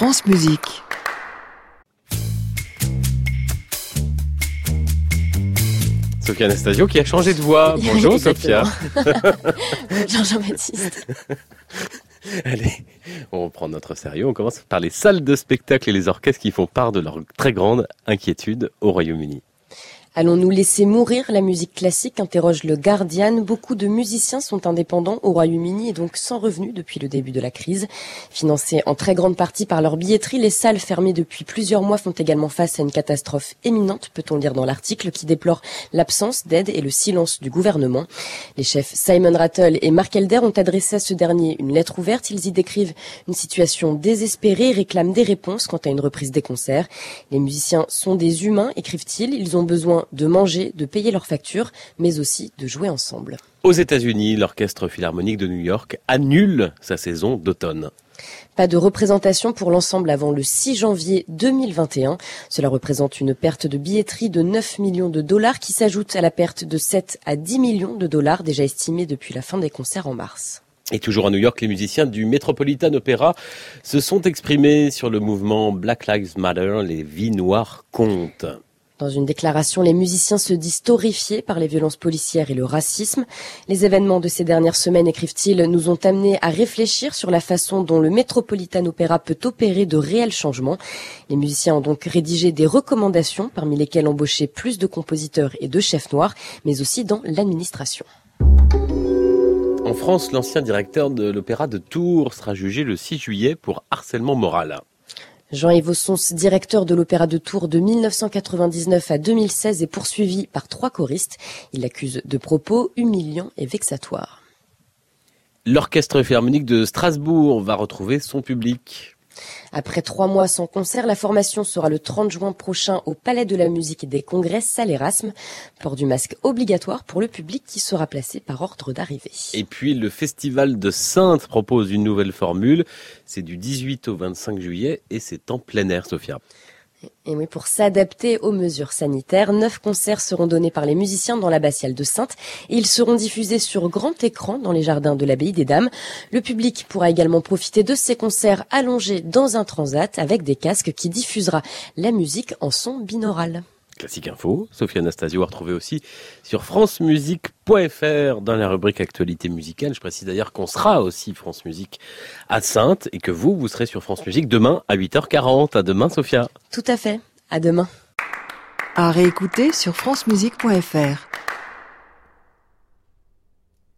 France Musique. Sophia Anastasio qui a changé de voix. Bonjour Sophia. Bonjour Jean-Baptiste. Allez, on reprend notre sérieux. On commence par les salles de spectacle et les orchestres qui font part de leur très grande inquiétude au Royaume-Uni. Allons-nous laisser mourir la musique classique, interroge le Guardian. Beaucoup de musiciens sont indépendants au Royaume-Uni et donc sans revenus depuis le début de la crise. Financés en très grande partie par leur billetterie, les salles fermées depuis plusieurs mois font également face à une catastrophe imminente, peut-on lire dans l'article, qui déplore l'absence d'aide et le silence du gouvernement. Les chefs Simon Rattle et Mark Elder ont adressé à ce dernier une lettre ouverte. Ils y décrivent une situation désespérée et réclament des réponses quant à une reprise des concerts. Les musiciens sont des humains, écrivent-ils. Ils ont besoin de manger, de payer leurs factures, mais aussi de jouer ensemble. Aux États-Unis, l'Orchestre Philharmonique de New York annule sa saison d'automne. Pas de représentation pour l'ensemble avant le 6 janvier 2021. Cela représente une perte de billetterie de 9 millions de dollars qui s'ajoute à la perte de 7 à 10 millions de dollars déjà estimée depuis la fin des concerts en mars. Et toujours à New York, les musiciens du Metropolitan Opera se sont exprimés sur le mouvement Black Lives Matter, les vies noires comptent. Dans une déclaration, les musiciens se disent horrifiés par les violences policières et le racisme. Les événements de ces dernières semaines, écrivent-ils, nous ont amenés à réfléchir sur la façon dont le Metropolitan Opera peut opérer de réels changements. Les musiciens ont donc rédigé des recommandations, parmi lesquelles embaucher plus de compositeurs et de chefs noirs, mais aussi dans l'administration. En France, l'ancien directeur de l'Opéra de Tours sera jugé le 6 juillet pour harcèlement moral. Jean-Yves Ossons, directeur de l'Opéra de Tours de 1999 à 2016, est poursuivi par 3 choristes. Il l'accuse de propos humiliants et vexatoires. L'Orchestre Philharmonique de Strasbourg va retrouver son public. Après 3 mois sans concert, la formation sera le 30 juin prochain au Palais de la Musique et des Congrès, salle Erasme. Port du masque obligatoire pour le public qui sera placé par ordre d'arrivée. Et puis le Festival de Saintes propose une nouvelle formule. C'est du 18 au 25 juillet et c'est en plein air, Sophia. Et oui, pour s'adapter aux mesures sanitaires, 9 concerts seront donnés par les musiciens dans l'abbatiale de Saintes et ils seront diffusés sur grand écran dans les jardins de l'abbaye des Dames. Le public pourra également profiter de ces concerts allongés dans un transat avec des casques qui diffusera la musique en son binaural. Classique Info, Sophia Anastasio à retrouver aussi sur francemusique.fr dans la rubrique actualité musicale. Je précise d'ailleurs qu'on sera aussi France Musique à Saintes et que vous serez sur France Musique demain à 8h40. À demain, Sophia. Tout à fait. À demain. À réécouter sur francemusique.fr.